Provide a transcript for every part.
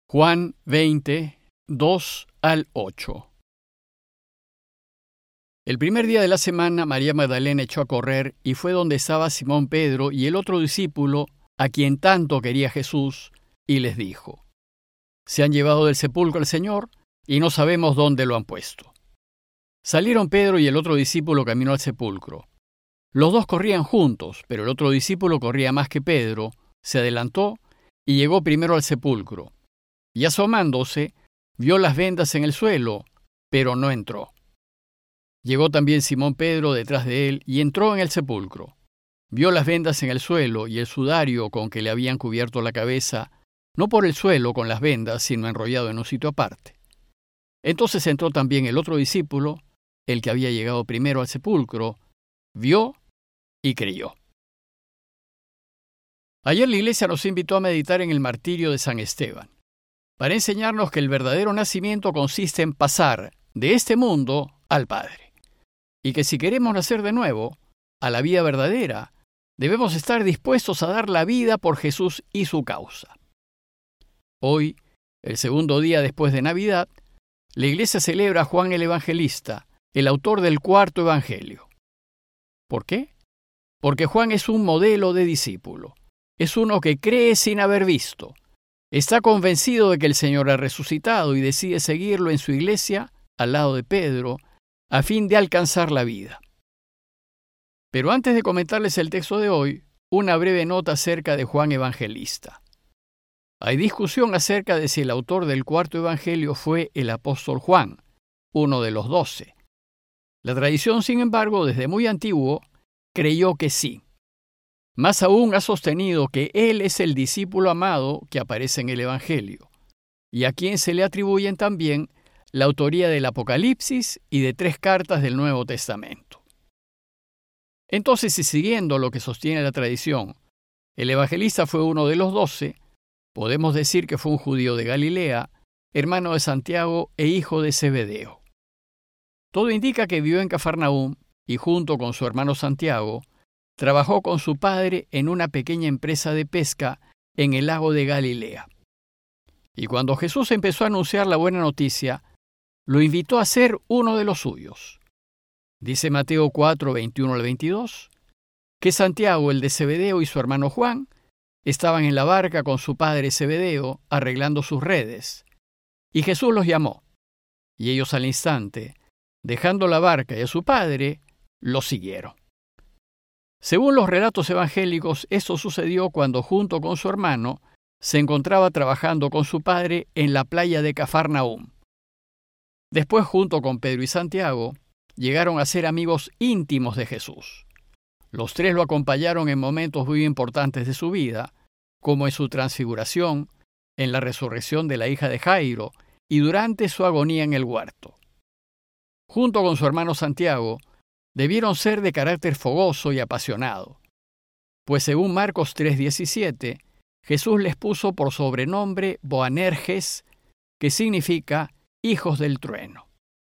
Juan 20, 2 al 8. El primer día de la semana, María Magdalena echó a correr y fue donde estaba Simón Pedro y el otro discípulo, a quien tanto quería Jesús, y les dijo: «Se han llevado del sepulcro al Señor y no sabemos dónde lo han puesto». Salieron Pedro y el otro discípulo camino al sepulcro. Los dos corrían juntos, pero el otro discípulo corría más que Pedro, se adelantó y llegó primero al sepulcro. Y asomándose, vio las vendas en el suelo, pero no entró. Llegó también Simón Pedro detrás de él y entró en el sepulcro. Vio las vendas en el suelo y el sudario con que le habían cubierto la cabeza, no por el suelo con las vendas, sino enrollado en un sitio aparte. Entonces entró también el otro discípulo, el que había llegado primero al sepulcro, vio y creyó. Ayer la iglesia nos invitó a meditar en el martirio de San Esteban, para enseñarnos que el verdadero nacimiento consiste en pasar de este mundo al Padre, y que si queremos nacer de nuevo, a la vida verdadera, debemos estar dispuestos a dar la vida por Jesús y su causa. Hoy, el segundo día después de Navidad, la iglesia celebra a Juan el Evangelista, el autor del cuarto evangelio. ¿Por qué? Porque Juan es un modelo de discípulo. Es uno que cree sin haber visto. Está convencido de que el Señor ha resucitado y decide seguirlo en su iglesia, al lado de Pedro, a fin de alcanzar la vida. Pero antes de comentarles el texto de hoy, una breve nota acerca de Juan Evangelista. Hay discusión acerca de si el autor del cuarto evangelio fue el apóstol Juan, uno de los 12. La tradición, sin embargo, desde muy antiguo, creyó que sí. Más aún ha sostenido que él es el discípulo amado que aparece en el Evangelio, y a quien se le atribuyen también la autoría del Apocalipsis y de 3 cartas del Nuevo Testamento. Entonces, y siguiendo lo que sostiene la tradición, el evangelista fue uno de los 12, podemos decir que fue un judío de Galilea, hermano de Santiago e hijo de Zebedeo. Todo indica que vivió en Cafarnaúm y junto con su hermano Santiago, trabajó con su padre en una pequeña empresa de pesca en el lago de Galilea. Y cuando Jesús empezó a anunciar la buena noticia, lo invitó a ser uno de los suyos. Dice Mateo 4, 21 al 22, que Santiago, el de Zebedeo, y su hermano Juan estaban en la barca con su padre Zebedeo arreglando sus redes. Y Jesús los llamó, y ellos al instante, dejando la barca y a su padre, lo siguieron. Según los relatos evangélicos, esto sucedió cuando, junto con su hermano, se encontraba trabajando con su padre en la playa de Cafarnaúm. Después, junto con Pedro y Santiago, llegaron a ser amigos íntimos de Jesús. Los 3 lo acompañaron en momentos muy importantes de su vida, como en su transfiguración, en la resurrección de la hija de Jairo y durante su agonía en el huerto. Junto con su hermano Santiago, debieron ser de carácter fogoso y apasionado, pues según Marcos 3:17, Jesús les puso por sobrenombre Boanerges, que significa hijos del trueno.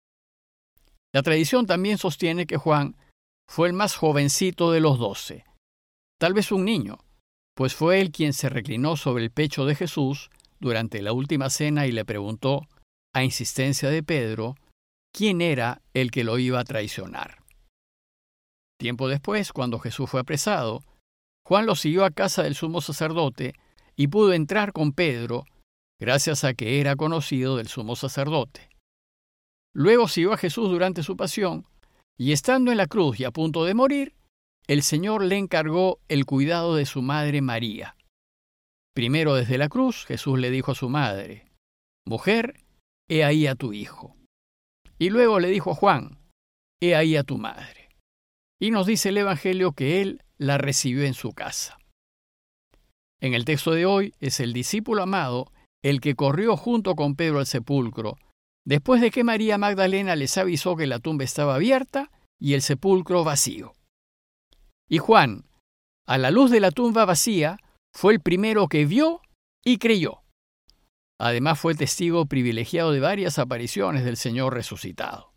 La tradición también sostiene que Juan fue el más jovencito de los 12, tal vez un niño, pues fue él quien se reclinó sobre el pecho de Jesús durante la última cena y le preguntó, a insistencia de Pedro, quién era el que lo iba a traicionar. Tiempo después, cuando Jesús fue apresado, Juan lo siguió a casa del sumo sacerdote y pudo entrar con Pedro, gracias a que era conocido del sumo sacerdote. Luego siguió a Jesús durante su pasión, y estando en la cruz y a punto de morir, el Señor le encargó el cuidado de su madre María. Primero desde la cruz, Jesús le dijo a su madre: «Mujer, he ahí a tu hijo». Y luego le dijo a Juan: «He ahí a tu madre». Y nos dice el Evangelio que él la recibió en su casa. En el texto de hoy es el discípulo amado el que corrió junto con Pedro al sepulcro, después de que María Magdalena les avisó que la tumba estaba abierta y el sepulcro vacío. Y Juan, a la luz de la tumba vacía, fue el primero que vio y creyó. Además fue testigo privilegiado de varias apariciones del Señor resucitado.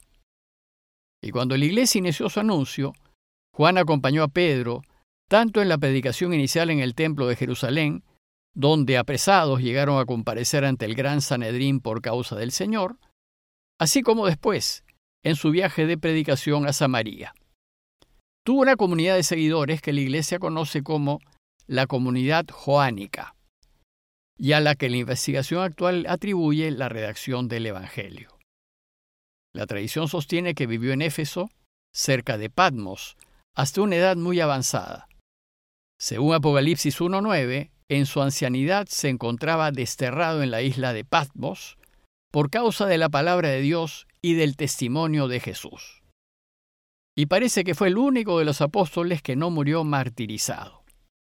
Y cuando la iglesia inició su anuncio, Juan acompañó a Pedro tanto en la predicación inicial en el templo de Jerusalén donde apresados llegaron a comparecer ante el gran Sanedrín por causa del Señor, así como después, en su viaje de predicación a Samaria. Tuvo una comunidad de seguidores que la Iglesia conoce como la comunidad joánica, y a la que la investigación actual atribuye la redacción del Evangelio. La tradición sostiene que vivió en Éfeso, cerca de Patmos, hasta una edad muy avanzada. Según Apocalipsis 1:9, en su ancianidad se encontraba desterrado en la isla de Patmos por causa de la palabra de Dios y del testimonio de Jesús. Y parece que fue el único de los apóstoles que no murió martirizado.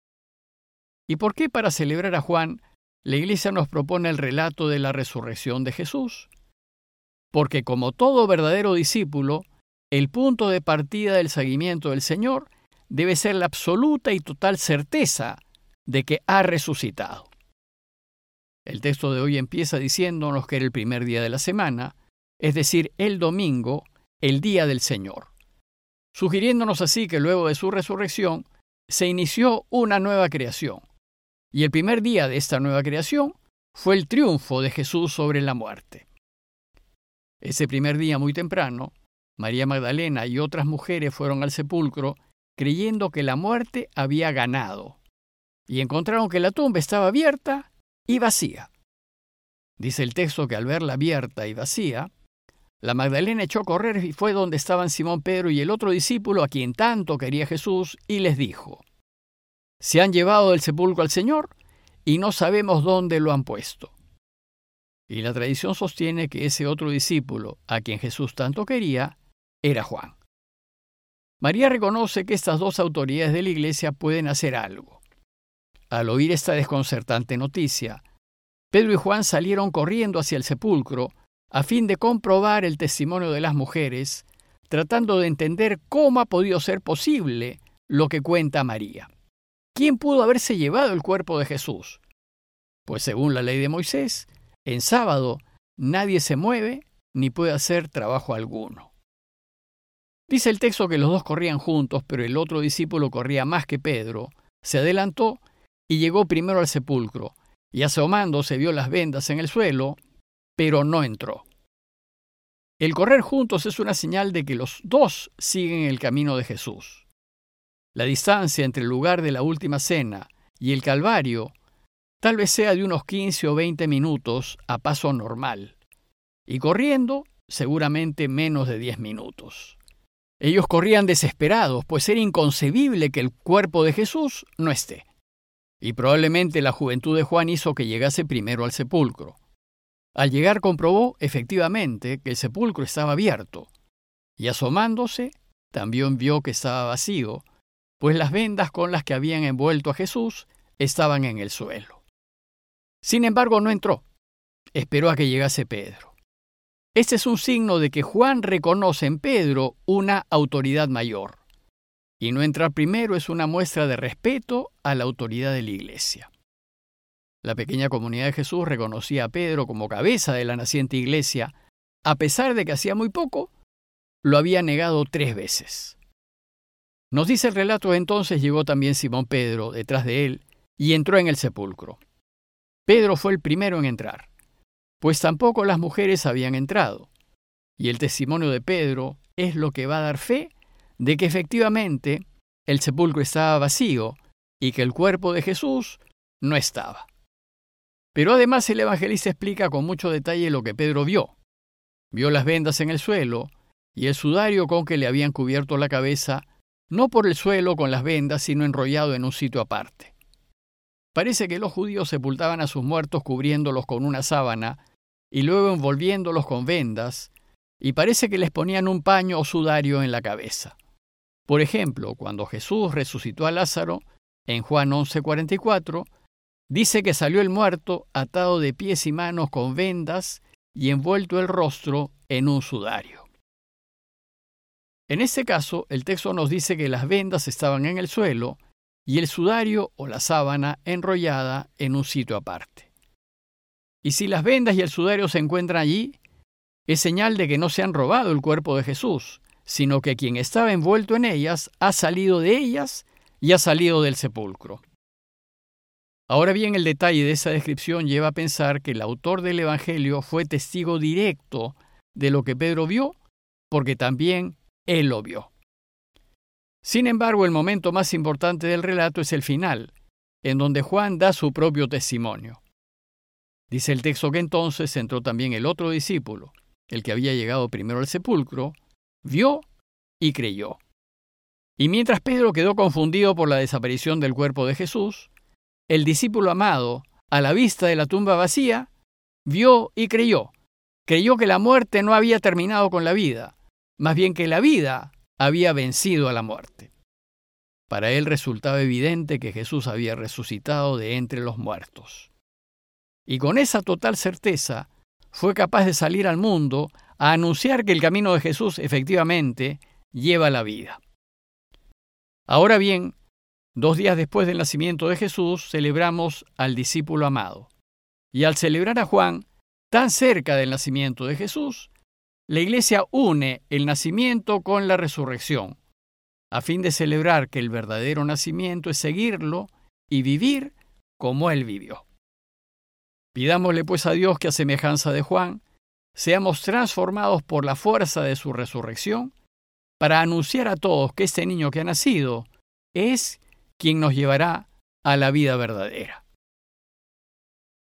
¿Y por qué para celebrar a Juan la Iglesia nos propone el relato de la resurrección de Jesús? Porque como todo verdadero discípulo, el punto de partida del seguimiento del Señor debe ser la absoluta y total certeza de que ha resucitado. El texto de hoy empieza diciéndonos que era el primer día de la semana, es decir, el domingo, el día del Señor, sugiriéndonos así que luego de su resurrección se inició una nueva creación. Y el primer día de esta nueva creación fue el triunfo de Jesús sobre la muerte. Ese primer día muy temprano, María Magdalena y otras mujeres fueron al sepulcro creyendo que la muerte había ganado, y encontraron que la tumba estaba abierta y vacía. Dice el texto que al verla abierta y vacía, la Magdalena echó a correr y fue donde estaban Simón Pedro y el otro discípulo a quien tanto quería Jesús y les dijo: «Se han llevado del sepulcro al Señor y no sabemos dónde lo han puesto». Y la tradición sostiene que ese otro discípulo, a quien Jesús tanto quería, era Juan. María reconoce que estas dos autoridades de la Iglesia pueden hacer algo. Al oír esta desconcertante noticia, Pedro y Juan salieron corriendo hacia el sepulcro a fin de comprobar el testimonio de las mujeres, tratando de entender cómo ha podido ser posible lo que cuenta María. ¿Quién pudo haberse llevado el cuerpo de Jesús? Pues según la ley de Moisés, en sábado nadie se mueve ni puede hacer trabajo alguno. Dice el texto que los dos corrían juntos, pero el otro discípulo corría más que Pedro, se adelantó y llegó primero al sepulcro, y asomándose vio las vendas en el suelo, pero no entró. El correr juntos es una señal de que los dos siguen el camino de Jesús. La distancia entre el lugar de la última cena y el Calvario tal vez sea de unos 15 o 20 minutos a paso normal, y corriendo seguramente menos de 10 minutos. Ellos corrían desesperados, pues era inconcebible que el cuerpo de Jesús no esté. Y probablemente la juventud de Juan hizo que llegase primero al sepulcro. Al llegar comprobó efectivamente que el sepulcro estaba abierto, y asomándose también vio que estaba vacío, pues las vendas con las que habían envuelto a Jesús estaban en el suelo. Sin embargo, no entró. Esperó a que llegase Pedro. Este es un signo de que Juan reconoce en Pedro una autoridad mayor. Y no entrar primero es una muestra de respeto a la autoridad de la Iglesia. La pequeña comunidad de Jesús reconocía a Pedro como cabeza de la naciente Iglesia, a pesar de que hacía muy poco lo había negado 3 veces. Nos dice el relato: entonces llegó también Simón Pedro detrás de él y entró en el sepulcro. Pedro fue el primero en entrar, pues tampoco las mujeres habían entrado. Y el testimonio de Pedro es lo que va a dar fe de que efectivamente el sepulcro estaba vacío y que el cuerpo de Jesús no estaba. Pero además el evangelista explica con mucho detalle lo que Pedro vio. Vio las vendas en el suelo y el sudario con que le habían cubierto la cabeza, no por el suelo con las vendas, sino enrollado en un sitio aparte. Parece que los judíos sepultaban a sus muertos cubriéndolos con una sábana y luego envolviéndolos con vendas, y parece que les ponían un paño o sudario en la cabeza. Por ejemplo, cuando Jesús resucitó a Lázaro, en Juan 11:44, dice que salió el muerto atado de pies y manos con vendas y envuelto el rostro en un sudario. En este caso, el texto nos dice que las vendas estaban en el suelo y el sudario o la sábana enrollada en un sitio aparte. Y si las vendas y el sudario se encuentran allí, es señal de que no se han robado el cuerpo de Jesús, sino que quien estaba envuelto en ellas ha salido de ellas y ha salido del sepulcro. Ahora bien, el detalle de esa descripción lleva a pensar que el autor del Evangelio fue testigo directo de lo que Pedro vio, porque también él lo vio. Sin embargo, el momento más importante del relato es el final, en donde Juan da su propio testimonio. Dice el texto que entonces entró también el otro discípulo, el que había llegado primero al sepulcro, vio y creyó. Y mientras Pedro quedó confundido por la desaparición del cuerpo de Jesús, el discípulo amado, a la vista de la tumba vacía, vio y creyó. Creyó que la muerte no había terminado con la vida, más bien que la vida había vencido a la muerte. Para él resultaba evidente que Jesús había resucitado de entre los muertos. Y con esa total certeza, fue capaz de salir al mundo a anunciar que el camino de Jesús efectivamente lleva a la vida. Ahora bien, 2 días después del nacimiento de Jesús, celebramos al discípulo amado. Y al celebrar a Juan, tan cerca del nacimiento de Jesús, la Iglesia une el nacimiento con la resurrección, a fin de celebrar que el verdadero nacimiento es seguirlo y vivir como Él vivió. Pidámosle pues a Dios que, a semejanza de Juan, seamos transformados por la fuerza de su resurrección, para anunciar a todos que este niño que ha nacido es quien nos llevará a la vida verdadera.